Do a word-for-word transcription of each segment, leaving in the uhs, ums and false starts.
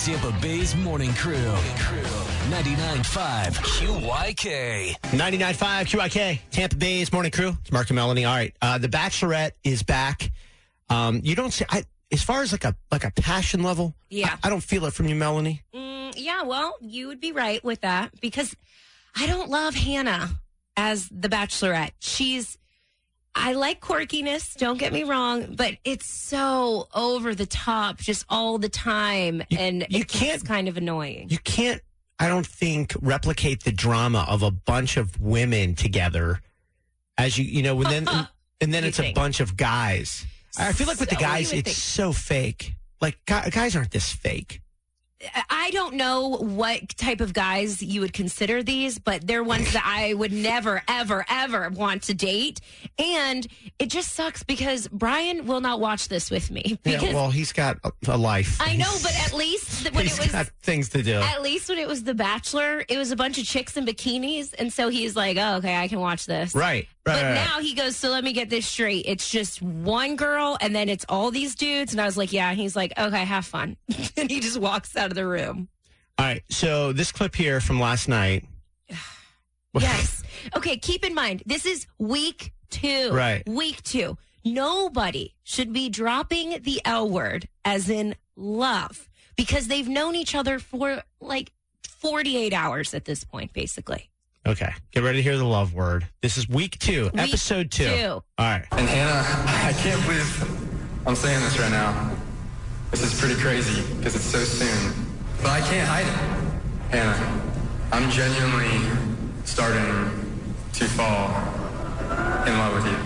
Tampa Bay's Morning Crew. ninety-nine point five Q Y K. ninety-nine point five Q Y K, Tampa Bay's Morning Crew. It's Mark and Melanie. All right. Uh, the Bachelorette is back. Um, you don't say, I, as far as like a like a passion level, yeah. I, I don't feel it from you, Melanie. Mm, yeah, well, you would be right with that because I don't love Hannah as the Bachelorette. She's, I like quirkiness, don't get me wrong, but it's so over the top just all the time. You, and you it's can't, kind of annoying. You can't, I don't think, replicate the drama of a bunch of women together as you, you know, and then, and, and then You it's think. a bunch of guys. I feel like with the So, what do guys, you it's think? so fake. Like, gu- guys aren't this fake. I don't know what type of guys you would consider these, but they're ones that I would never, ever, ever want to date. And it just sucks because Brian will not watch this with me. Because Yeah, well, he's got a, a life. I know, but at least when He's it was got things to do. at least when it was The Bachelor, it was a bunch of chicks in bikinis, and so he's like, "Oh, okay, I can watch this." Right, right. But right. now he goes, "So let me get this straight. It's just one girl, and then it's all these dudes." And I was like, "Yeah." And he's like, "Okay, have fun," and he just walks out of the room. All right, so this clip here from last night. Yes. Okay, keep in mind, this is week two. Right. Week two. Nobody should be dropping the L word as in love because they've known each other for like forty-eight hours at this point, basically. Okay, get ready to hear the love word. This is week two, Week episode two. two. All right. And Hannah, I can't believe I'm saying this right now. This is pretty crazy because it's so soon. But I can't hide it. Hannah, I'm genuinely starting to fall in love with you.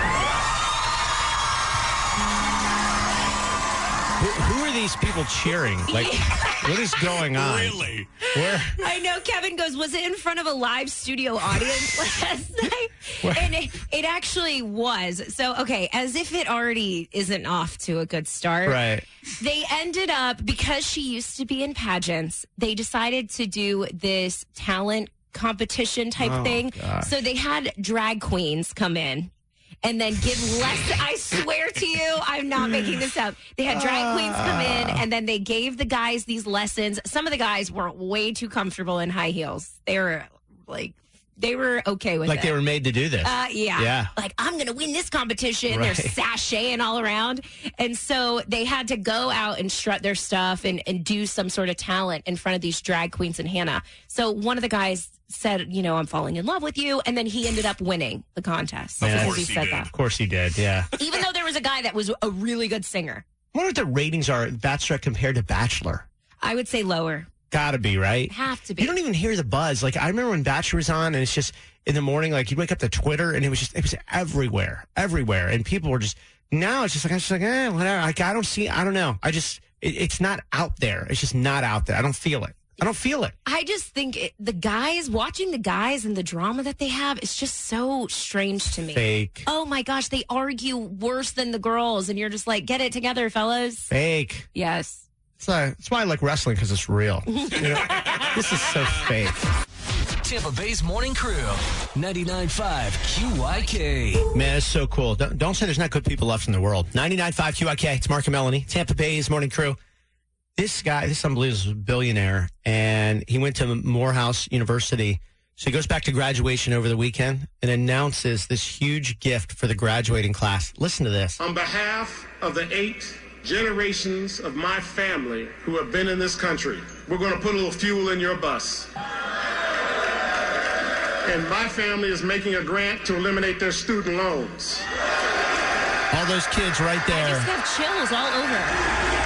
Who, who are these people cheering? Like, what is going on? Really? Where? I know Kevin goes, was it in front of a live studio audience last night? And it, it actually was. So, okay, as if it already isn't off to a good start. Right. They ended up, because she used to be in pageants, they decided to do this talent competition type Oh, thing. gosh. So they had drag queens come in and then give less. I swear to you, I'm not making this up. They had drag queens come in and then they gave the guys these lessons. Some of the guys were way too comfortable in high heels. They were like, they were okay with Like it. they were made to do this. Uh, yeah. Yeah. Like, I'm going to win this competition. Right. They're sashaying all around. And so they had to go out and strut their stuff and, and do some sort of talent in front of these drag queens and Hannah. So one of the guys said, you know, I'm falling in love with you. And then he ended up winning the contest. Of because course he he said did. that. Of course he did, yeah. Even though there was a guy that was a really good singer. I wonder what the ratings are Bachelorette compared to Bachelor. I would say lower. Gotta be, right? Have to be. You don't even hear the buzz. Like, I remember when Bachelor was on, and it's just in the morning, like, you'd wake up to Twitter, and it was just, it was everywhere, everywhere. And people were just, now it's just like, I'm just like, eh, whatever. Like, I don't see, I don't know. I just, it, it's not out there. It's just not out there. I don't feel it. I don't feel it. I just think it, the guys, watching the guys and the drama that they have, is just so strange to me. Fake. Oh my gosh, they argue worse than the girls, and you're just like, get it together, fellas. Fake. Yes. So, that's why I like wrestling, because it's real. You know, this is so fake. Tampa Bay's Morning Crew. ninety-nine point five Q Y K. Man, it's so cool. Don't, don't say there's not good people left in the world. ninety-nine point five Q I K. It's Mark and Melanie. Tampa Bay's Morning Crew. This guy, this unbelievable, is a billionaire, and he went to Morehouse University. So he goes back to graduation over the weekend and announces this huge gift for the graduating class. Listen to this. On behalf of the eight generations of my family who have been in this country, we're going to put a little fuel in your bus. And my family is making a grant to eliminate their student loans. All those kids right I there. just have chills all over.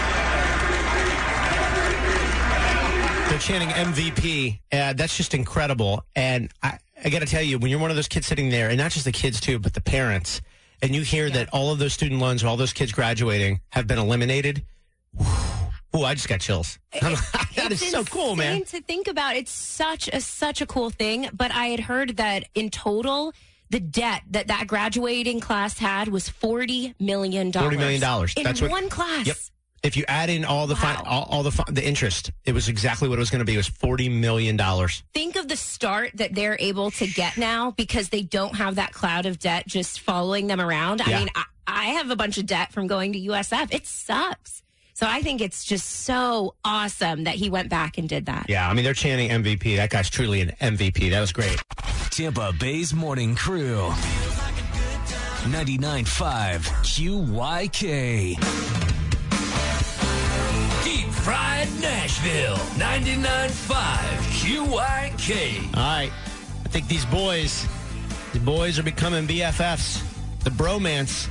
They're chanting M V P. Uh, that's just incredible. And I, I got to tell you, when you're one of those kids sitting there, and not just the kids too, but the parents, and you hear Yeah. that all of those student loans, all those kids graduating, have been eliminated. Ooh, I just got chills. that is It's so cool, man. insane to think about. It's such a such a cool thing. But I had heard that in total, the debt that that graduating class had was forty million dollars. forty million dollars. In That's what- one class. Yep. If you add in all the Wow. fi- all, all the fi- the interest, it was exactly what it was going to be. It was forty million dollars. Think of the start that they're able to get now because they don't have that cloud of debt just following them around. Yeah. I mean, I, I have a bunch of debt from going to U S F. It sucks. So I think it's just so awesome that he went back and did that. Yeah, I mean, they're chanting M V P. That guy's truly an M V P. That was great. Tampa Bay's Morning Crew. ninety-nine point five Q Y K. Deep Fried Nashville. ninety-nine point five Q Y K. All right. I think these boys, the boys are becoming B F Fs. The bromance.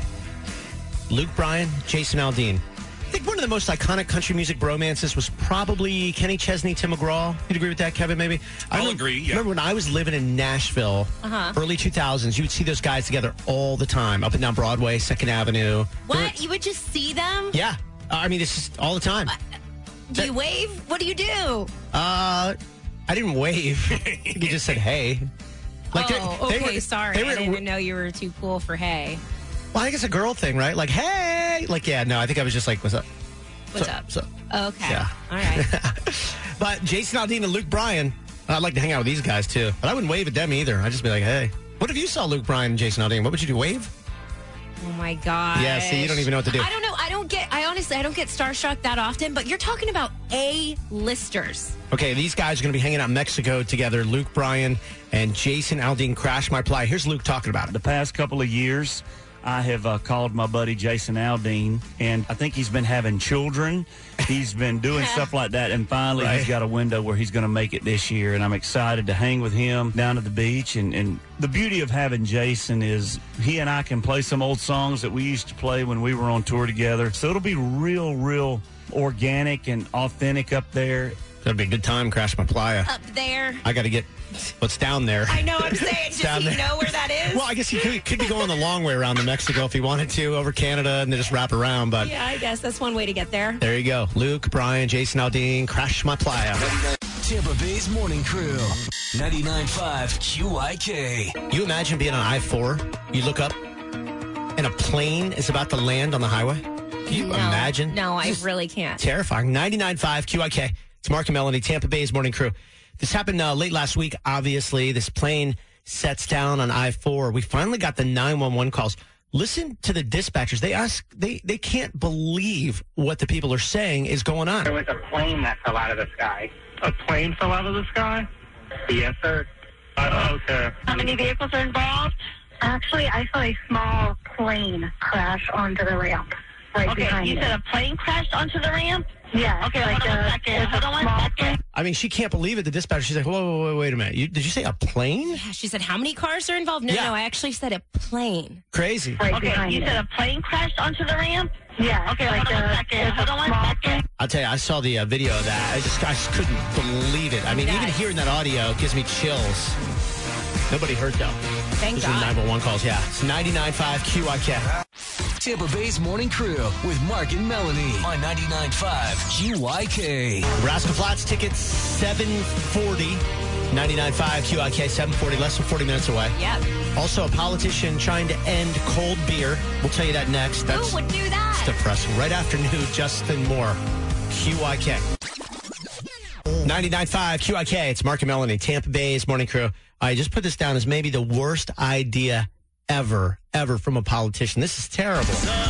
Luke Bryan, Jason Aldean. I think one of the most iconic country music bromances was probably Kenny Chesney, Tim McGraw. You'd agree with that, Kevin, maybe? I I'll remember, agree, yeah. remember when I was living in Nashville, Uh-huh. early two thousands, you would see those guys together all the time, up and down Broadway, second Avenue. They were- What? You would just see them? Yeah. I mean, it's just all the time. Do you wave? What do you do? Uh, I didn't wave. You just said, hey. Like they- oh, they okay. were- sorry. they I were- didn't even know you were too cool for hay. Well, I think it's a girl thing, right? Like, hey. Like, yeah, no, I think I was just like, what's up? What's So- up? so- Okay. Yeah. All right. But Jason Aldean and Luke Bryan, I'd like to hang out with these guys too. But I wouldn't wave at them either. I'd just be like, hey. What if you saw Luke Bryan and Jason Aldean? What would you do? Wave? Oh my god. Yeah, see, you don't even know what to do. I don't know. I don't get. I honestly, I don't get starstruck that often. But you're talking about A-listers. Okay, these guys are going to be hanging out in Mexico together. Luke Bryan and Jason Aldean, Crash My Ply. Here's Luke talking about it. The past couple of years, I have uh, called my buddy Jason Aldean, and I think he's been having children. He's been doing stuff like that, and finally Right. he's got a window where he's going to make it this year, and I'm excited to hang with him down at the beach. And, and the beauty of having Jason is he and I can play some old songs that we used to play when we were on tour together. So it'll be real, real organic and authentic up there. That'd be a good time, Crash My Playa. Up there. I got to get what's down there. I know. I'm saying. Does Down he there. know where that is? Well, I guess he could, could be going the long way around to Mexico if he wanted to, over Canada, and then just wrap around. But yeah, I guess that's one way to get there. there you go. Luke, Bryan, Jason Aldean, Crash My Playa. Tampa Bay's Morning Crew. ninety-nine point five Q Y K. You imagine being on I four, you look up, and a plane is about to land on the highway? Can you no, imagine? No, I This is really can't. terrifying. ninety-nine point five Q I K. It's Mark and Melanie, Tampa Bay's Morning Crew. This happened uh, late last week, obviously. This plane sets down on I four. We finally got the nine one one calls. Listen to the dispatchers. They ask, they, they can't believe what the people are saying is going on. There was a plane that fell out of the sky. A plane fell out of the sky? Yes, sir. Uh, okay. How many vehicles are involved? Actually, I saw a small plane crash onto the ramp right Okay, behind you me. said a plane crashed onto the ramp? Yeah. Okay, like hold on a, one second. it's a Hold on one small second. plane. I mean, she can't believe it. The dispatcher, she's like, whoa, whoa, whoa, wait a minute. You, did you say a plane? Yeah, she said, how many cars are involved? No, Yeah. no, I actually said a plane. Crazy. Right Okay, behind you me. said a plane crashed onto the ramp? Yeah. Okay, like hold on a, one second. it's a Hold on one small second. plane. I'll tell you, I saw the uh, video of that. I just, I just couldn't believe it. I mean, even Nuts. hearing that audio gives me chills. Nobody hurt, though. Thank Those are God. nine one one calls, yeah. It's ninety-nine point five Q I K. Tampa Bay's Morning Crew with Mark and Melanie on ninety-nine point five Q Y K. Nebraska Flats tickets, seven forty. ninety-nine point five Q I K, seven forty, less than forty minutes away. Yep. Also, a politician trying to end cold beer. We'll tell you that next. That's Who would do that? depressing. Right after new, Justin Moore, Q I K. ninety-nine point five Q I K, it's Mark and Melanie, Tampa Bay's Morning Crew. I just put this down as maybe the worst idea ever, ever from a politician. This is terrible.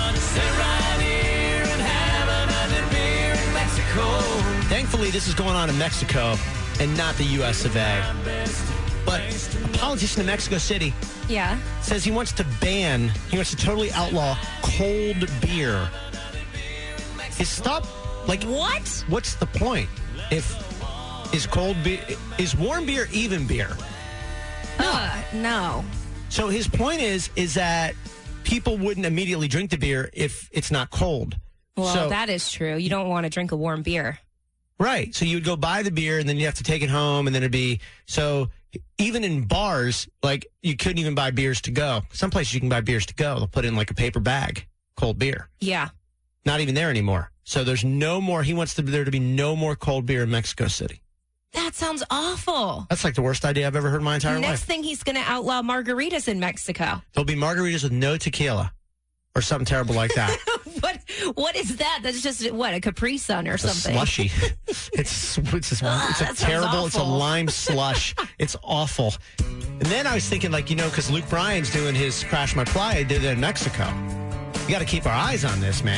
Thankfully, this is going on in Mexico and not the U S of A. But a politician in Mexico City Yeah. says he wants to ban, he wants to totally outlaw cold beer. Is stop, like, What? what's the point? If, is cold beer, is warm beer even beer? Uh, no. So his point is, is that people wouldn't immediately drink the beer if it's not cold. Well, so, that is true. You don't want to drink a warm beer. right. So you would go buy the beer and then you have to take it home and then it'd be, so even in bars, like you couldn't even buy beers to go. Some places you can buy beers to go. They'll put in like a paper bag, cold beer. Yeah. Not even there anymore. So there's no more, he wants to, there to be no more cold beer in Mexico City. That sounds awful. That's like the worst idea I've ever heard in my entire Next life. thing, he's going to outlaw margaritas in Mexico. There'll be margaritas with no tequila or something terrible like that. What? What is that? That's just, what, a Capri Sun or It's a something? slushy. it's it's, it's, Ugh, it's a that sounds terrible, it's a awful. lime slush. It's awful. And then I was thinking, like, you know, because Luke Bryan's doing his Crash My Playa, did it in Mexico. You got to keep our eyes on this, man.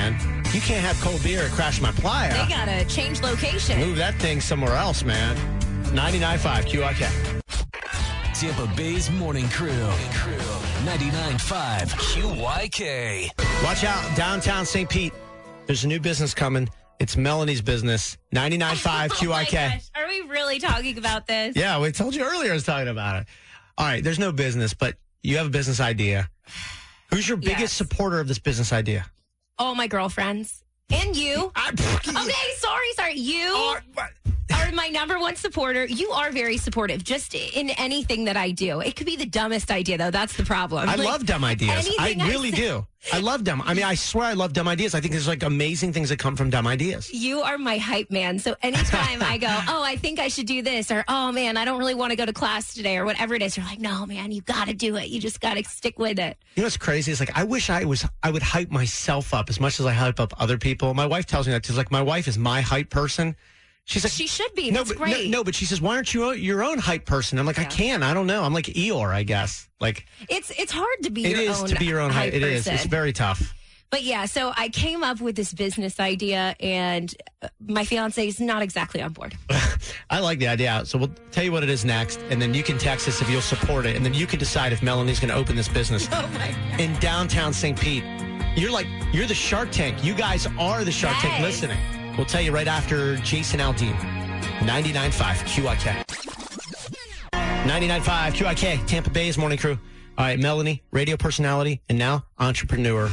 You can't have cold beer at Crash My Playa. They gotta change location. Move that thing somewhere else, man. ninety-nine point five Q I K. Tampa Bay's Morning Crew. ninety-nine point five Q Y K. Watch out, downtown Saint Pete. There's a new business coming. It's Melanie's business. ninety-nine point five Q I K. Oh my gosh. Are we really talking about this? Yeah, we told you earlier I was talking about it. All right, there's no business, but you have a business idea. Who's your biggest Yes. supporter of this business idea? All my girlfriends. And you. I, Okay, sorry, sorry. You Are- are my number one supporter. You are very supportive just in anything that I do. It could be the dumbest idea, though. That's the problem. I Like, love dumb ideas. I anything I really say- do. I love dumb. I mean, I swear I love dumb ideas. I think there's like amazing things that come from dumb ideas. You are my hype man. So anytime I go, oh, I think I should do this, or oh man, I don't really want to go to class today, or whatever it is, you're like, no, man, you got to do it. You just got to stick with it. You know what's crazy? It's like I wish I was. I would hype myself up as much as I hype up other people. My wife tells me that. She's like, my wife is my hype person. She's like, She should be. no, That's but, no, great. no, but she says, why aren't you your own hype person? I'm like, I Yeah. can. I don't know. I'm like Eeyore, I guess. Like It's it's hard to be it your is own to be your own hype. hype It is. person. It's very tough. But yeah, so I came up with this business idea, and uh, my fiance is not exactly on board. I like the idea. So we'll tell you what it is next, and then you can text us if you'll support it, and then you can decide if Melanie's going to open this business Oh my God. in downtown Saint Pete. You're like, you're the Shark Tank. You guys are the Shark Tank Yes. listening. We'll tell you right after Jason Aldean. ninety-nine point five Q I K. ninety-nine point five Q I K, Tampa Bay's Morning Crew. All right, Melanie, radio personality, and now entrepreneur.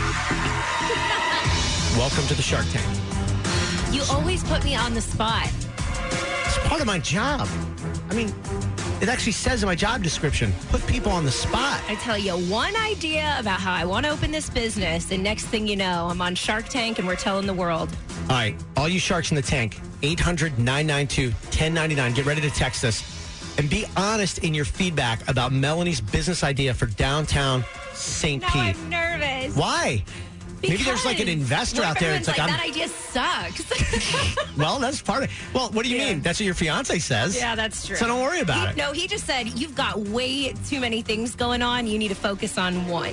Welcome to the Shark Tank. You always put me on the spot. It's part of my job. I mean, it actually says in my job description, put people on the spot. I tell you one idea about how I want to open this business, and next thing you know, I'm on Shark Tank and we're telling the world. All right, all you sharks in the tank, eight hundred nine nine two one oh nine nine. Get ready to text us and be honest in your feedback about Melanie's business idea for downtown Saint Now Pete. I'm nervous. Why? Maybe there's like an Because investor what out if there. everyone's It's like, like, I'm, that idea sucks. well, that's part of it. Well, what do you Yeah. mean? That's what your fiance says. Yeah, that's true. So don't worry about He- it. No, he just said, you've got way too many things going on. You need to focus on one.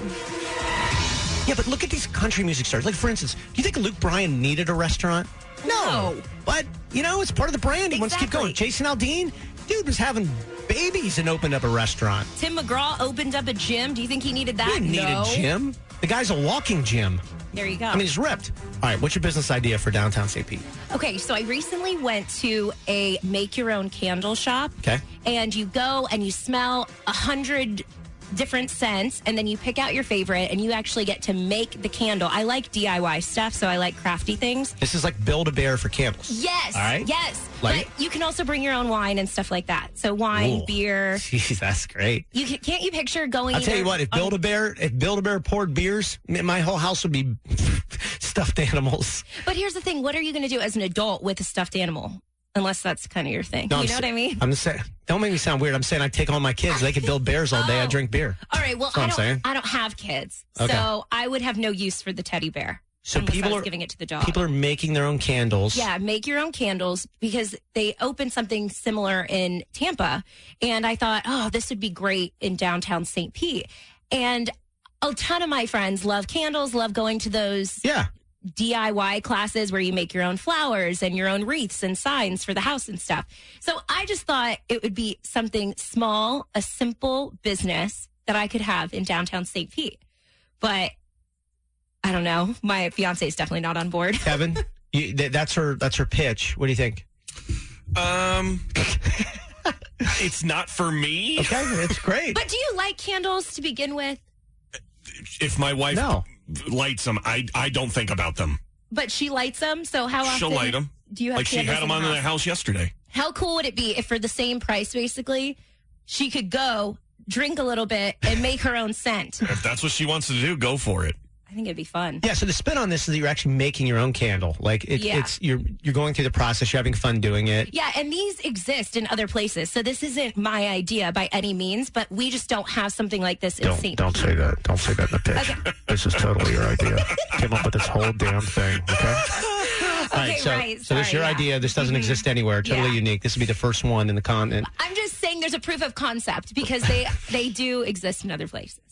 Yeah, but look at these country music stars. Like, for instance, do you think Luke Bryan needed a restaurant? No. But, you know, it's part of the brand. He wants to keep Exactly. going. Jason Aldean, dude was having babies and opened up a restaurant. Tim McGraw opened up a gym. Do you think he needed that? He didn't need no. a gym. The guy's a walking gym. There you go. I mean, he's ripped. All right, what's your business idea for downtown Saint Pete? Okay, so I recently went to a make your own candle shop. Okay. And you go and you smell a hundred different scents, and then you pick out your favorite, and you actually get to make the candle. I like D I Y stuff, so I like crafty things. This is like Build-A-Bear for candles. Yes. All right. Yes. Like but you can also bring your own wine and stuff like that. So wine, Ooh. beer. Jeez, that's great. You can, can't you picture going? I'll tell you either what, if on- Build-A-Bear, if Build-A-Bear poured beers, my whole house would be stuffed animals. But here's the thing: what are you going to do as an adult with a stuffed animal? Unless that's kind of your thing. No, you I'm know sa- what I mean? I'm just saying, don't make me sound weird. I'm saying I take all my kids. They could build bears all day. I Oh. drink beer. All right. Well, That's what I I'm don't. saying. I don't have kids, Okay. so I would have no use for the teddy bear. So unless people I was are giving it to the dog. People are making their own candles. Yeah, make your own candles because they opened something similar in Tampa. And I thought, oh, this would be great in downtown Saint Pete. And a ton of my friends love candles, love going to those Yeah. D I Y classes where you make your own flowers and your own wreaths and signs for the house and stuff. So I just thought it would be something small, a simple business that I could have in downtown Saint Pete. But I don't know. My fiance is definitely not on board. Kevin, you, th- that's her. That's her pitch. What do you think? Um, it's not for me. Okay, it's great. But do you like candles to begin with? If my wife No. lights them, I I don't think about them. But she lights them. So how often She'll light them. do you have Like she candles had them in on the in the house? house yesterday. How cool would it be if for the same price, basically, she could go drink a little bit and make her own scent? If that's what she wants to do, go for it. I think it'd be fun. Yeah, so the spin on this is that you're actually making your own candle. Like it, Yeah. it's you're you're going through the process. You're having fun doing it. Yeah, and these exist in other places. So this isn't my idea by any means, but we just don't have something like this in Saint Don't say that. Don't say that in the pitch. Okay. This is totally your idea. Came up with this whole damn thing. Okay. All right, Okay, so right, so this is your sorry, yeah. idea. This doesn't exist anywhere. Totally Yeah. unique. This would be the first one in the continent. I'm just saying there's a proof of concept because they they do exist in other places.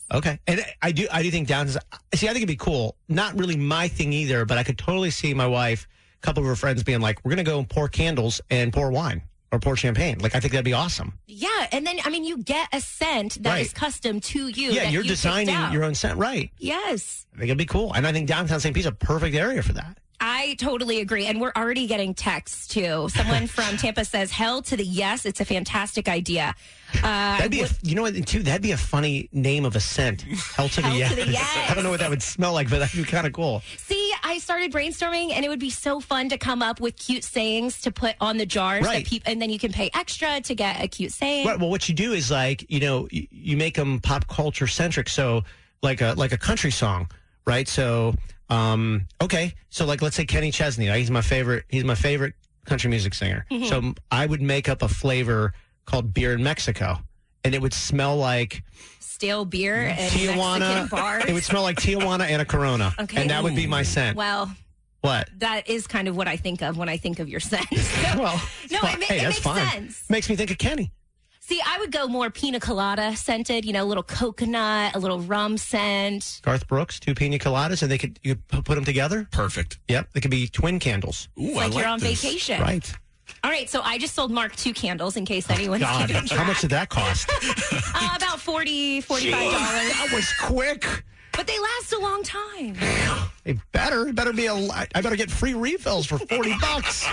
Okay. And I do I do think downtown, see, I think it'd be cool. Not really my thing either, but I could totally see my wife, a couple of her friends being like, we're going to go and pour candles and pour wine or pour champagne. Like, I think that'd be awesome. Yeah. And then, I mean, you get a scent that Right. is custom to you. Yeah, that you're you picked designing out. your own scent. Right. Yes. I think it'd be cool. And I think downtown Saint Pete's a perfect area for that. I totally agree. And we're already getting texts, too. Someone from Tampa says, hell to the yes. It's a fantastic idea. Uh, That'd be, a, you know what, too, that'd be a funny name of a scent. Hell to the, Hell yes. to the yes. I don't know what that would smell like, but that'd be kind of cool. See, I started brainstorming, and it would be so fun to come up with cute sayings to put on the jars. Right. That peop- and then you can pay extra to get a cute saying. Right, well, what you do is like, you know, you, you make them pop culture centric. So like a, like a country song, right? So, um, okay. So like, let's say Kenny Chesney, right? He's my favorite, he's my favorite country music singer. Mhm. So I would make up a flavor called beer in Mexico, and it would smell like Stale beer and Tijuana. Mexican bars. It would smell like Tijuana and a Corona. Okay. And that would be my scent. Well, What? that is kind of what I think of when I think of your scent. So, Well, no, fine. it, ma- hey, it that's makes fine. sense. Makes me think of Kenny. See, I would go more pina colada scented, you know, a little coconut, a little rum scent. Garth Brooks, two pina coladas, and they could you put them together. Perfect. Yep, they could be twin candles. Ooh, It's like, you're on vacation. Right. All right, so I just sold Mark two candles in case anyone's God, keeping track. how much did that cost? Uh, about forty dollars, forty-five dollars. That was quick. But they last a long time. It better, it better be a. I better get free refills for forty bucks,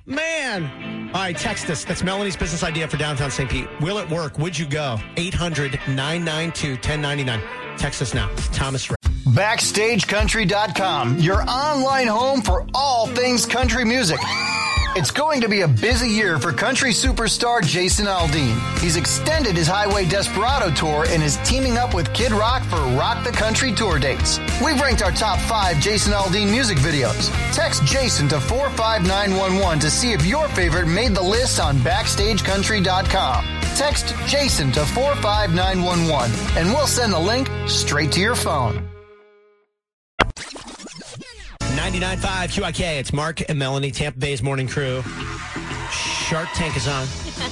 man. All right, text us. That's Melanie's business idea for downtown Saint Pete. Will it work? Would you go? eight hundred nine nine two one zero nine nine. Text us now. It's Thomas Ray. Backstage Country dot com, your online home for all things country music. It's going to be a busy year for country superstar Jason Aldean. He's extended his Highway Desperado tour and is teaming up with Kid Rock for Rock the Country tour dates. We've ranked our top five Jason Aldean music videos. Text Jason to four five nine one one to see if your favorite made the list on Backstage Country dot com. Text Jason to four five nine one one and we'll send the link straight to your phone. ninety-nine point five Q I K. It's Mark and Melanie, Tampa Bay's morning crew. Shark Tank is on.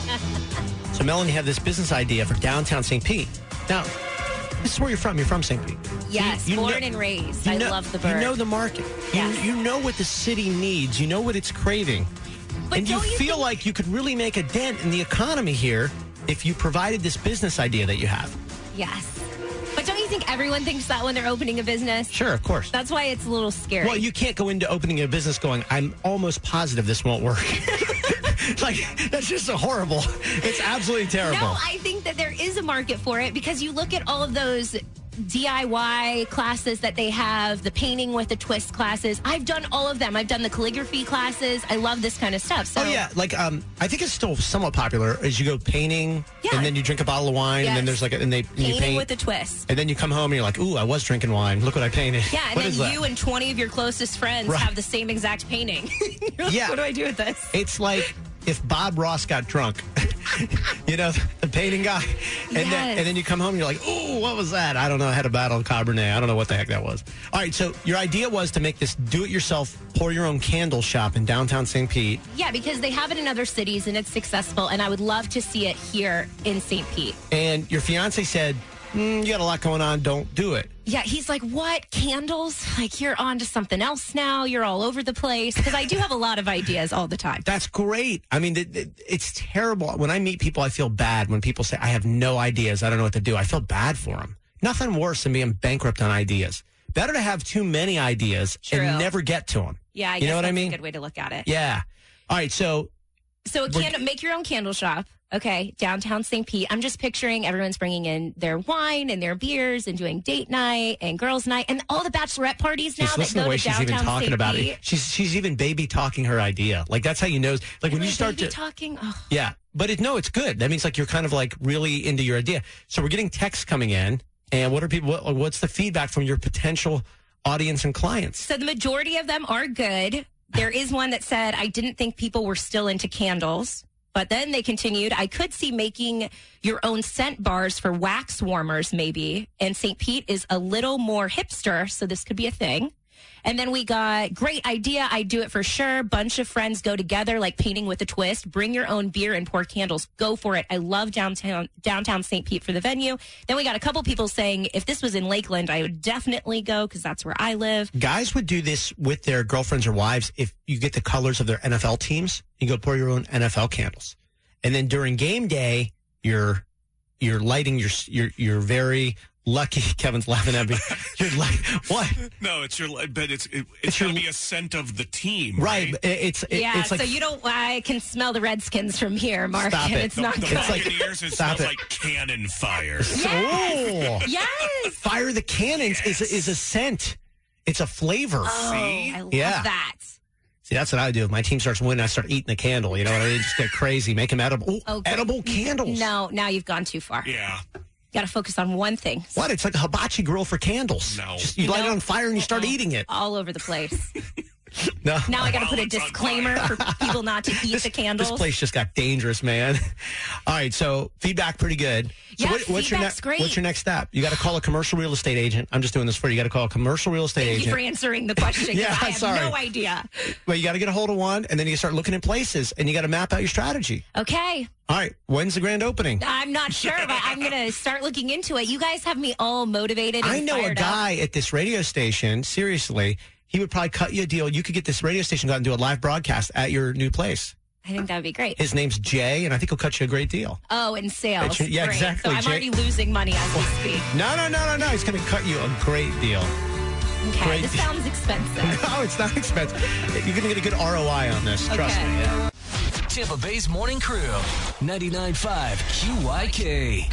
So Melanie had this business idea for downtown Saint Pete. Now, this is where you're from. You're from Saint Pete. Yes, You- you born know- and raised. You I know- love the bird. You know the market. Yes. You, you know what the city needs. You know what it's craving. But and you don't you feel think- like you could really make a dent in the economy here if you provided this business idea that you have. Yes. But don't you think everyone thinks that when they're opening a business? Sure, of course. That's why it's a little scary. Well, you can't go into opening a business going, I'm almost positive this won't work. Like, that's just a horrible. It's absolutely terrible. No, I think that there is a market for it because you look at all of those D I Y classes that they have, the painting with the twist classes. I've done all of them. I've done the calligraphy classes. I love this kind of stuff. So Oh yeah, like um, I think it's still somewhat popular. As you go painting, Yeah. and then you drink a bottle of wine, and then Yes. there's like, a, and they and you painting paint, with a twist. and then you come home and you're like, ooh, I was drinking wine. Look what I painted. Yeah, and What then is that? you and twenty of your closest friends Right. have the same exact painting. You're like, Yeah. what do I do with this? It's like if Bob Ross got drunk, you know, the painting guy, and then Yes. and then you come home and you're like, ooh, what was that? I don't know. I had a battle of Cabernet. I don't know what the heck that was. All right, so your idea was to make this do-it-yourself, pour your own candle shop in downtown Saint Pete. Yeah, because they have it in other cities and it's successful, and I would love to see it here in Saint Pete. And your fiance said, mm, you got a lot going on. Don't do it. Yeah, he's like, what? Candles? Like, you're on to something else now. You're all over the place. Because I do have a lot of ideas all the time. That's great. I mean, it, it, it's terrible. When I meet people, I feel bad when people say, I have no ideas. I don't know what to do. I feel bad for them. Nothing worse than being bankrupt on ideas. Better to have too many ideas True. and never get to them. Yeah, I you guess know what that's I mean? a good way to look at it. Yeah. All right. So So a We're- candle, make your own candle shop. Okay, downtown Saint Pete. I'm just picturing everyone's bringing in their wine and their beers and doing date night and girls' night and all the bachelorette parties now just that listen to go the way to she's even downtown talking Saint about Pete. it. She's she's even baby talking her idea. Like that's how you know. Like when Am you I start baby to talking. Oh. yeah, but it, no, it's good. That means like you're kind of like really into your idea. So we're getting texts coming in, and what are people? What, what's the feedback from your potential audience and clients? So the majority of them are good. There is one that said, I didn't think people were still into candles. But then they continued, I could see making your own scent bars for wax warmers, maybe. And Saint Pete is a little more hipster, so this could be a thing. And then we got great idea. I do it for sure. Bunch of friends go together like painting with a twist. Bring your own beer and pour candles. Go for it. I love downtown downtown Saint Pete for the venue. Then we got a couple people saying if this was in Lakeland, I would definitely go because that's where I live. Guys would do this with their girlfriends or wives. If you get the colors of their N F L teams, you go pour your own N F L candles. And then during game day, you're you're lighting your you're you're very lucky. Kevin's laughing at me. You're like, what? No, it's your, but it's it, it's, It's going your- to be a scent of the team, Right. right? It- It's it, Yeah, it's like so you don't. I can smell the Redskins from here, Mark, Stop and it. it's not the good. It's like- Buccaneers, it Stop smells it. like cannon fire. oh, Yes. Fire the Cannons is a, is a scent. It's a flavor. Oh, See? I love Yeah. that. See, that's what I do. If my team starts winning, I start eating the candle. You know what I mean? Just get crazy, make them edible. Ooh, Okay. edible candles. No, now you've gone too far. Yeah. Got to focus on one thing. What? It's like a hibachi grill for candles. No. Just, you light it No. on fire and you start Uh-uh. eating it. All over the place. No. Now I got to While put a it's on disclaimer for people not to eat This, the candles. this place just got dangerous, man. All right, so feedback pretty good. So Yeah, what's your feedback's next? great. What's your next step? You got to call a commercial real estate agent. I'm just doing this for you. You got to call a commercial real estate Thank agent. you for answering the question. 'cause Yeah, I have sorry. no idea. Well, you got to get a hold of one, and then you start looking at places, and you got to map out your strategy. Okay. All right, when's the grand opening? I'm not sure, but I'm going to start looking into it. You guys have me all motivated and I know a fired up. guy at this radio station, seriously, he would probably cut you a deal. You could get this radio station to go out and do a live broadcast at your new place. I think that would be great. His name's Jay, and I think he'll cut you a great deal. Oh, in sales. Yeah, Great. exactly, So I'm Jay. already losing money as we speak. No, no, no, no, no. He's going to cut you a great deal. Okay, Great. this sounds expensive. No, it's not expensive. You're going to get a good R O I on this. Trust Okay. me. Yeah. Tampa Bay's Morning Crew, ninety-nine point five Q Y K.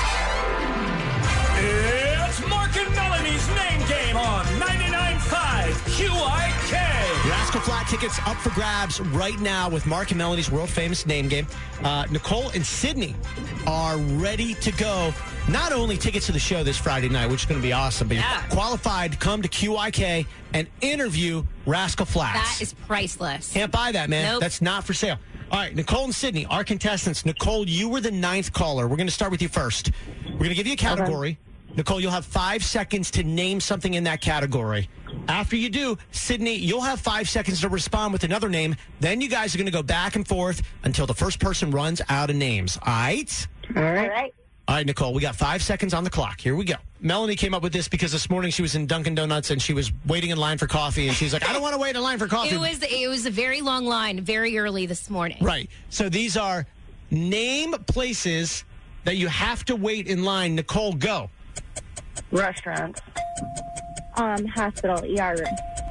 It's Mark and Melanie's name game on ninety-nine point five Q I K. Rascal Flat tickets up for grabs right now with Mark and Melanie's world famous name game. Uh, Nicole and Sydney are ready to go. Not only tickets to the show this Friday night, which is going to be awesome, but Yeah. you're qualified to come to Q I K and interview Rascal Flats. That is priceless. Can't buy that, man. Nope. That's not for sale. All right, Nicole and Sydney, our contestants. Nicole, you were the ninth caller. We're going to start with you first. We're going to give you a category. Nicole, you'll have five seconds to name something in that category. After you do, Sydney, you'll have five seconds to respond with another name. Then you guys are going to go back and forth until the first person runs out of names. All right? All right. All right, Nicole, we got five seconds on the clock. Here we go. Melanie came up with this because this morning she was in Dunkin' Donuts and she was waiting in line for coffee, and she's like, I don't want to wait in line for coffee. It was it was a very long line, very early this morning. Right. So these are name places that you have to wait in line. Nicole, go. Restaurant. Um, hospital, E R room.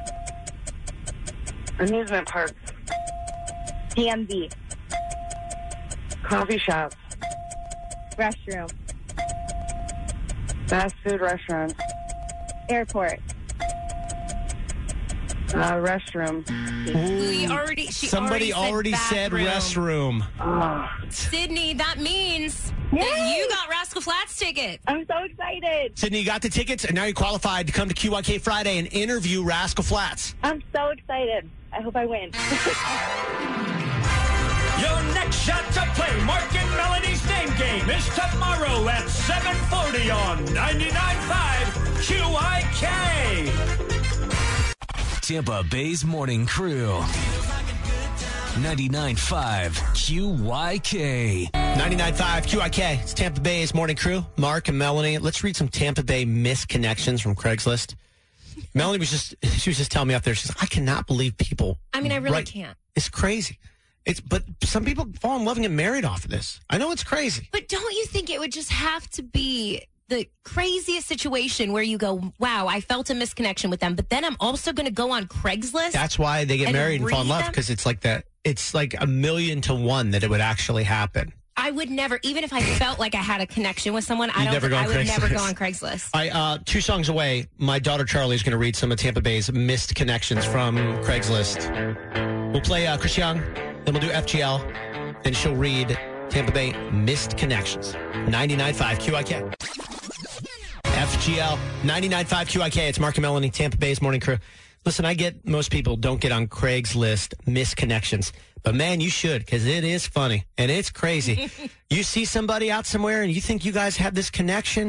Amusement park. D M V. Coffee shop. Restroom. Fast food restaurant. Airport. Uh, restroom. We already she Somebody already, already, said bathroom. restroom. Sydney, that means that you got Rascal Flats ticket. I'm so excited. Sydney, you got the tickets, and now you're qualified to come to Q Y K Friday and interview Rascal Flats. I'm so excited. I hope I win. Your next shot to play Mark and Melanie's name game is tomorrow at seven forty on ninety-nine point five Q I K. Tampa Bay's Morning Crew, ninety-nine point five Q Y K. ninety-nine point five Q I K. It's Tampa Bay's Morning Crew. Mark and Melanie. Let's read some Tampa Bay misconnections from Craigslist. Melanie was just, she was just telling me up there, she's like, I cannot believe people. I mean, I really Right. can't. It's crazy. It's, but some people fall in love and get married off of this. I know it's crazy. But don't you think it would just have to be the craziest situation where you go, wow, I felt a misconnection with them, but then I'm also going to go on Craigslist? That's why they get and married and fall in read love, them? because it's like that. It's like a million to one that it would actually happen. I would never, even if I felt like I had a connection with someone, I You'd don't. never think go on I would never Craigslist. go on Craigslist. I, uh, two songs away, my daughter Charlie is going to read some of Tampa Bay's missed connections from Craigslist. We'll play uh, Chris Young, then we'll do F G L, then she'll read Tampa Bay missed connections. ninety-nine point five Q I K. F G L, ninety-nine point five Q I K. It's Mark and Melanie, Tampa Bay's Morning Crew. Listen, I get most people don't get on Craigslist missed connections. But man, you should, because it is funny and it's crazy. You see somebody out somewhere and you think you guys have this connection,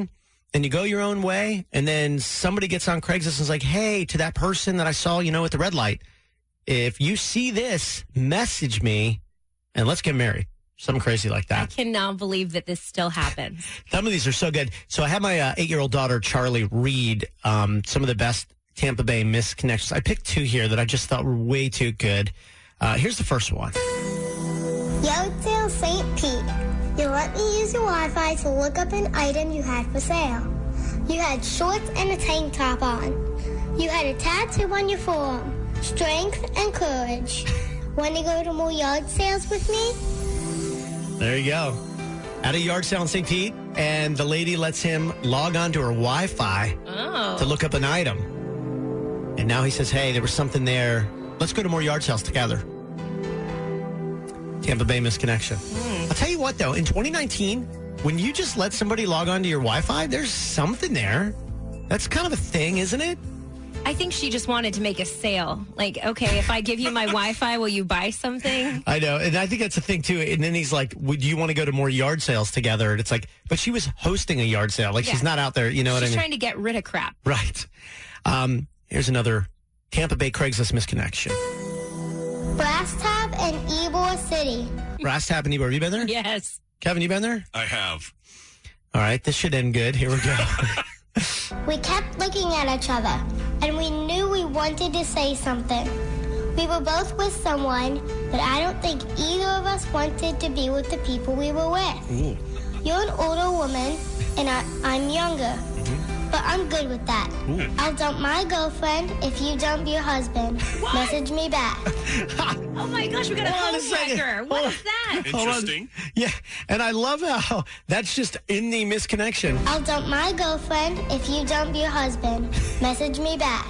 and you go your own way, and then somebody gets on Craigslist and is like, hey, to that person that I saw, you know, at the red light, if you see this, message me, and let's get married. Something crazy like that. I cannot believe that this still happens. Some of these are so good. So I had my uh, eight-year-old daughter, Charlie, read um, some of the best Tampa Bay misconnections. I picked two here that I just thought were way too good. Uh, here's the first one. Yardtail Saint Pete. You let me use your Wi-Fi to look up an item you had for sale. You had shorts and a tank top on. You had a tattoo on your forearm. Strength and courage. Want to go to more yard sales with me? There you go. At a yard sale in Saint Pete, and the lady lets him log on to her Wi-Fi oh. to look up an item. And now he says, hey, there was something there. Let's go to more yard sales together. Tampa Bay misconnection. Mm. I'll tell you what, though, in twenty nineteen, when you just let somebody log on to your Wi-Fi, there's something there. That's kind of a thing, isn't it? I think she just wanted to make a sale. Like, okay, if I give you my Wi-Fi, will you buy something? I know. And I think that's the thing, too. And then he's like, would you want to go to more yard sales together? And it's like, but she was hosting a yard sale. Like, yeah. She's not out there. You know She's what I mean? She's trying to get rid of crap. Right. Um, here's another Tampa Bay Craigslist misconnection. Brass Tap and Ybor City. Brass Tap and Ybor. Have you been there? Yes. Kevin, you been there? I have. All right. This should end good. Here we go. We kept looking at each other, and we knew we wanted to say something. We were both with someone, but I don't think either of us wanted to be with the people we were with. Ooh. You're an older woman, and I, I'm younger. Mm-hmm. But I'm good with that. Ooh. I'll dump my girlfriend if you dump your husband. What? Message me back. Oh my gosh, we got a homewrecker. What is that? Interesting. Yeah, and I love how that's just in the misconnection. I'll dump my girlfriend if you dump your husband. Message me back.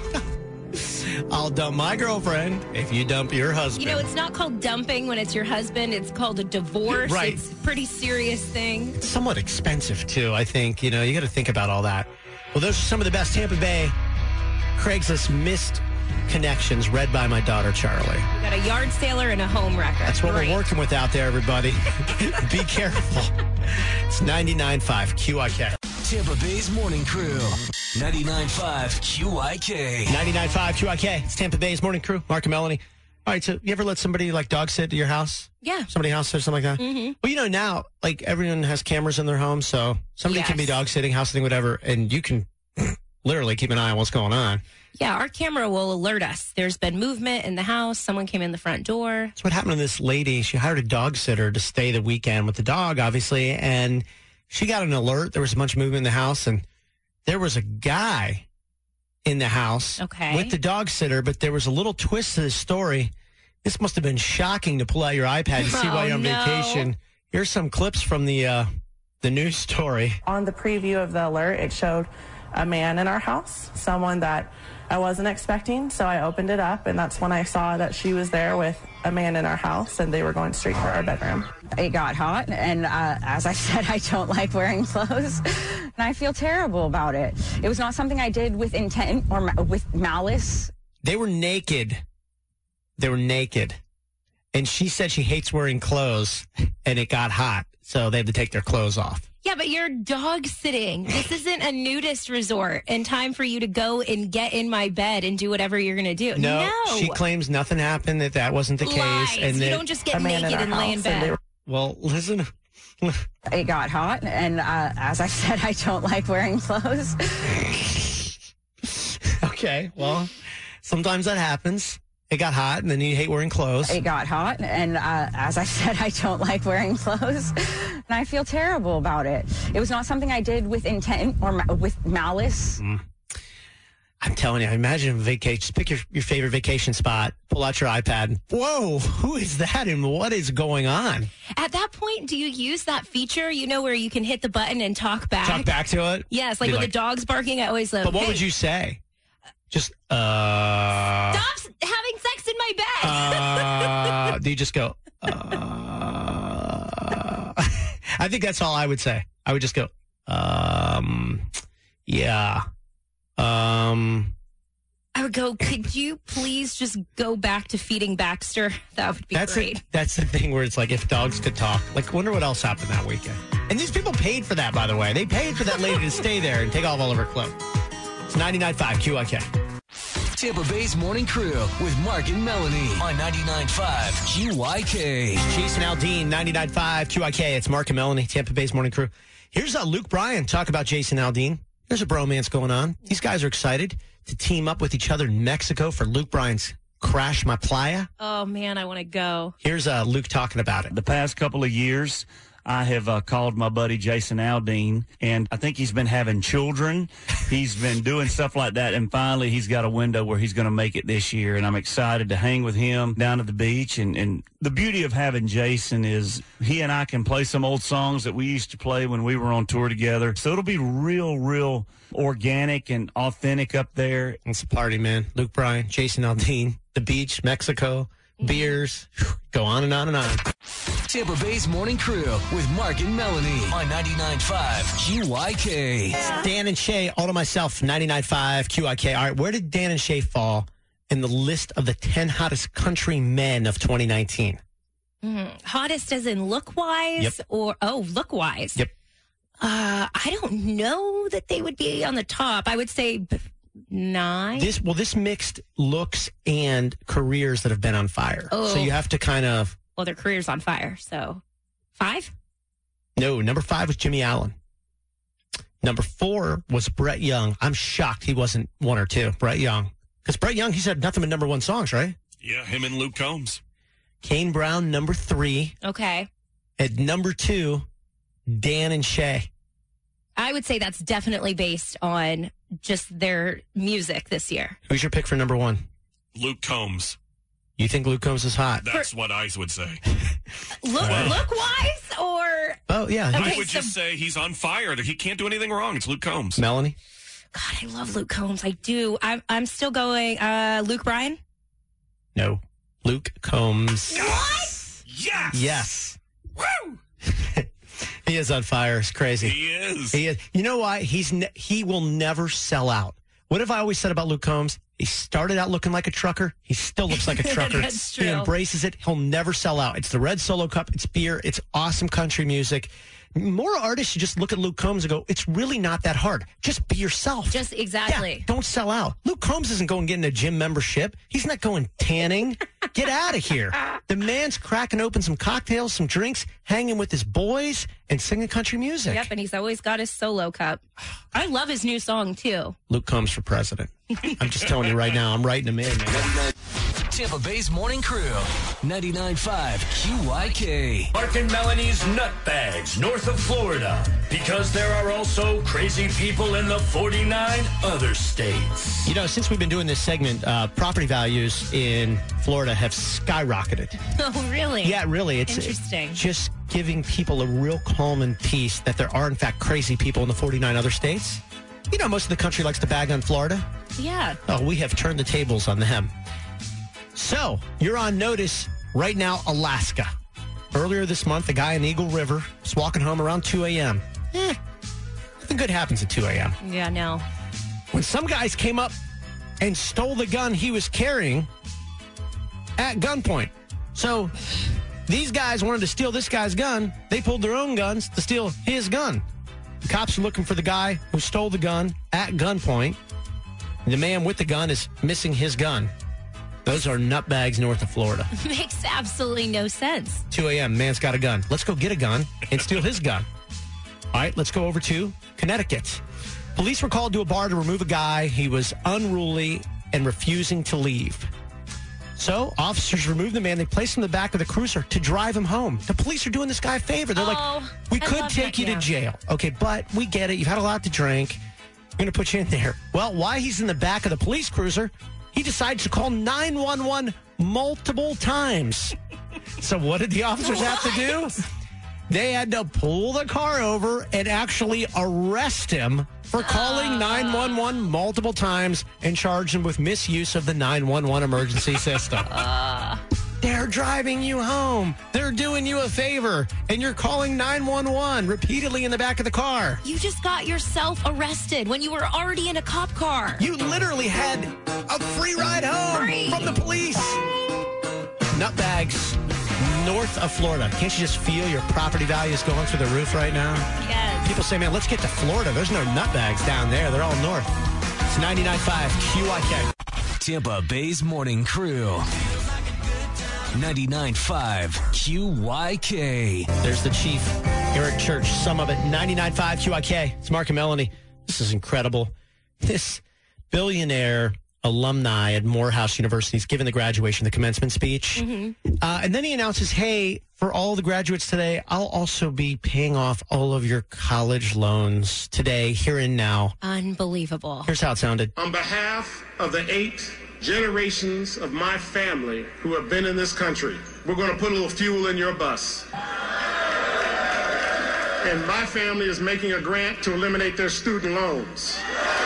I'll dump my girlfriend if you dump your husband. You know, it's not called dumping when it's your husband. It's called a divorce. Right. It's a pretty serious thing. It's somewhat expensive, too, I think. You know, you got to think about all that. Well, those are some of the best Tampa Bay Craigslist missed connections read by my daughter, Charlie. We got a yard sailor and a home wrecker. That's what Great. We're working with out there, everybody. Be careful. It's ninety-nine point five Q I K. Tampa Bay's Morning Crew. ninety-nine point five Q I K. ninety-nine point five Q I K. It's Tampa Bay's Morning Crew. Mark and Melanie. All right, so you ever let somebody like dog sit at your house? Yeah. Somebody's house or something like that? Mm-hmm. Well, you know, now, like, everyone has cameras in their home, so somebody yes. can be dog sitting, house sitting, whatever, and you can literally keep an eye on what's going on. Yeah, our camera will alert us. There's been movement in the house. Someone came in the front door. That's what happened to this lady. She hired a dog sitter to stay the weekend with the dog, obviously, and she got an alert. There was a bunch of movement in the house, and there was a guy in the house okay. with the dog sitter, but there was a little twist to the story. This must have been shocking to pull out your iPad to see oh, while you're on no. vacation. Here's some clips from the uh, the news story. On the preview of the alert, it showed a man in our house, someone that I wasn't expecting. So I opened it up, and that's when I saw that she was there with a man in our house, and they were going straight for our bedroom. It got hot, and uh, as I said, I don't like wearing clothes, and I feel terrible about it. It was not something I did with intent or ma- with malice. They were naked. They were naked. And she said she hates wearing clothes, and it got hot, so they had to take their clothes off. Yeah, but you're dog sitting. This isn't a nudist resort and time for you to go and get in my bed and do whatever you're going to do. No, no, she claims nothing happened, that that wasn't the Lies. case. And you that, don't just get naked and lay in bed. Were- well, listen. It got hot, and uh, as I said, I don't like wearing clothes. Okay, well, sometimes that happens. It got hot, and then you hate wearing clothes. It got hot, and uh, as I said, I don't like wearing clothes, and I feel terrible about it. It was not something I did with intent or ma- with malice. Mm. I'm telling you, imagine a vacation. Just pick your, your favorite vacation spot, pull out your iPad, and whoa, who is that, and what is going on? At that point, do you use that feature, you know, where you can hit the button and talk back? Talk back to it? Yes, like Be when like, the dog's barking, I always love. But what hey, would you say? Just, uh... Stop having sex in my bed! uh, do you just go, uh... I think that's all I would say. I would just go, um... Yeah. Um... I would go, could you please just go back to feeding Baxter? That would be that's great. A, that's the thing where it's like, if dogs could talk. Like, wonder what else happened that weekend. And these people paid for that, by the way. They paid for that lady to stay there and take off all of her clothes. It's ninety-nine point five Q I K. Tampa Bay's Morning Crew with Mark and Melanie on ninety-nine point five Q Y K. Jason Aldean, ninety-nine point five Q I K. It's Mark and Melanie, Tampa Bay's Morning Crew. Here's uh, Luke Bryan talk about Jason Aldean. There's a bromance going on. These guys are excited to team up with each other in Mexico for Luke Bryan's Crash My Playa. Oh, man, I want to go. Here's uh, Luke talking about it. The past couple of years, I have uh, called my buddy Jason Aldean, and I think he's been having children. He's been doing stuff like that, and finally he's got a window where he's going to make it this year, and I'm excited to hang with him down at the beach. And, and the beauty of having Jason is he and I can play some old songs that we used to play when we were on tour together. So it'll be real, real organic and authentic up there. It's a party, man. Luke Bryan, Jason Aldean, the beach, Mexico, beers, go on and on and on. Tampa Bay's Morning Crew with Mark and Melanie on ninety-nine point five Q Y K. Dan and Shay, all to myself, ninety-nine point five Q I K. All right, where did Dan and Shay fall in the list of the ten hottest country men of twenty nineteen? Mm, hottest as in look-wise? Yep. Or, oh, look-wise. Yep. Uh, I don't know that they would be on the top. I would say b- nine. This Well, this mixed looks and careers that have been on fire. Oh. So you have to kind of... Well, their career's on fire, so five? No, number five was Jimmy Allen. Number four was Brett Young. I'm shocked he wasn't one or two. Brett Young. Because Brett Young, he's had nothing but number one songs, right? Yeah, him and Luke Combs. Kane Brown, number three. Okay. At number two, Dan and Shay. I would say that's definitely based on just their music this year. Who's your pick for number one? Luke Combs. You think Luke Combs is hot? That's what I would say. Look, Well. look-wise, or... Oh, yeah. I Okay, would so- just say he's on fire. He can't do anything wrong. It's Luke Combs. Melanie? God, I love Luke Combs. I do. I'm, I'm still going uh, Luke Bryan. No. Luke Combs. What? Yes. Yes. Woo! He is on fire. It's crazy. He is. He is. You know why? He's ne- he will never sell out. What have I always said about Luke Combs? He started out looking like a trucker. He still looks like a trucker. That's He true. embraces it. He'll never sell out. It's the Red Solo Cup. It's beer. It's awesome country music. More artists should just look at Luke Combs and go, it's really not that hard. Just be yourself. Just exactly. Yeah, don't sell out. Luke Combs isn't going getting a gym membership. He's not going tanning. Get out of here. The man's cracking open some cocktails, some drinks, hanging with his boys, and singing country music. Yep, and he's always got his solo cup. I love his new song, too. Luke Combs for president. I'm just telling you right now, I'm writing him in, man. Tampa Bay's Morning Crew, ninety-nine point five Q Y K. Mark and Melanie's Nutbags, north of Florida. Because there are also crazy people in the forty-nine other states. You know, since we've been doing this segment, uh, property values in Florida have skyrocketed. Oh, really? Yeah, really. It's Interesting. It's just giving people a real calm and peace that there are, in fact, crazy people in the forty-nine other states. You know, most of the country likes to bag on Florida. Yeah. Oh, we have turned the tables on them. So, you're on notice right now, Alaska. Earlier this month, a guy in Eagle River was walking home around two a.m. Eh, nothing good happens at two a.m. Yeah, no. When some guys came up and stole the gun he was carrying at gunpoint. So, these guys wanted to steal this guy's gun. They pulled their own guns to steal his gun. The cops are looking for the guy who stole the gun at gunpoint. The man with the gun is missing his gun. Those are nutbags north of Florida. Makes absolutely no sense. two a.m., man's got a gun. Let's go get a gun and steal his gun. All right, let's go over to Connecticut. Police were called to a bar to remove a guy. He was unruly and refusing to leave. So officers removed the man. They placed him in the back of the cruiser to drive him home. The police are doing this guy a favor. They're Oh, like, we I could love take that, you yeah. to jail. Okay, but we get it. You've had a lot to drink. We're going to put you in there. Well, while he's in the back of the police cruiser, he decides to call nine one one multiple times. So what did the officers have to do? They had to pull the car over and actually arrest him for calling nine one one multiple times and charge him with misuse of the nine one one emergency system. Uh, Dang They're driving you home. They're doing you a favor. And you're calling nine one one repeatedly in the back of the car. You just got yourself arrested when you were already in a cop car. You literally had a free ride home Free. from the police. Nutbags, north of Florida. Can't you just feel your property values going through the roof right now? Yes. People say, man, let's get to Florida. There's no nutbags down there. They're all north. It's ninety-nine point five Q I K. Tampa Bay's Morning Crew. ninety-nine point five Q Y K. There's the chief, Eric Church, some of it. ninety-nine point five Q I K. It's Mark and Melanie. This is incredible. This billionaire alumni at Morehouse University is giving the graduation, the commencement speech. Mm-hmm. Uh, and then he announces, hey, for all the graduates today, I'll also be paying off all of your college loans today, here and now. Unbelievable. Here's how it sounded. On behalf of the eight generations of my family who have been in this country, we're going to put a little fuel in your bus. And my family is making a grant to eliminate their student loans.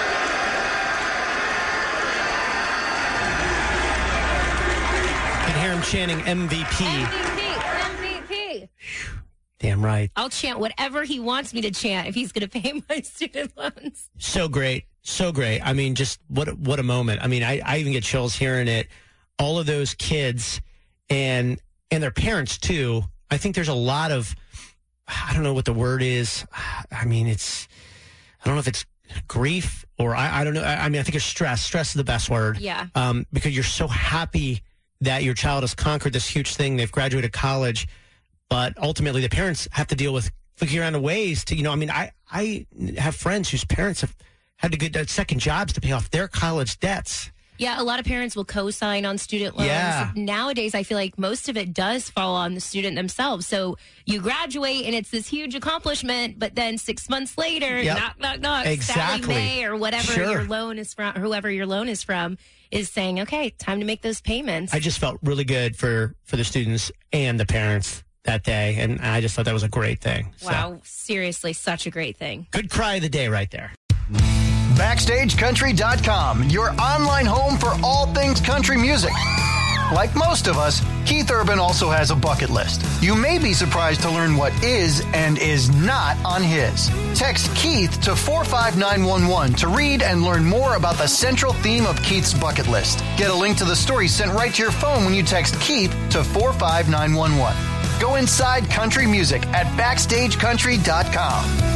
You can hear him chanting M V P. M V P, M V P. Damn right. I'll chant whatever he wants me to chant if he's going to pay my student loans. So great. So great. I mean, just what what a moment. I mean, I, I even get chills hearing it. All of those kids and and their parents, too. I think there's a lot of, I don't know what the word is. I mean, it's, I don't know if it's grief or I, I don't know. I, I mean, I think it's stress. Stress is the best word. Yeah. Um, because you're so happy that your child has conquered this huge thing. They've graduated college. But ultimately, the parents have to deal with figuring out ways to, you know, I mean, I, I have friends whose parents have had to get second jobs to pay off their college debts. Yeah, a lot of parents will co-sign on student loans. Yeah. Nowadays, I feel like most of it does fall on the student themselves. So you graduate and it's this huge accomplishment, but then six months later, Yep. knock, knock, knock, Exactly. Sally Mae or whatever Sure. your loan is from, whoever your loan is from, is saying, okay, time to make those payments. I just felt really good for, for the students and the parents that day, and I just thought that was a great thing. So, Wow, seriously, such a great thing. good cry of the day right there. Backstage Country dot com, your online home for all things country music. Like most of us, Keith Urban also has a bucket list. You may be surprised to learn what is and is not on his. Text Keith to four five nine one one to read and learn more about the central theme of Keith's bucket list. Get a link to the story sent right to your phone when you text Keith to four five nine one one. Go inside country music at Backstage Country dot com.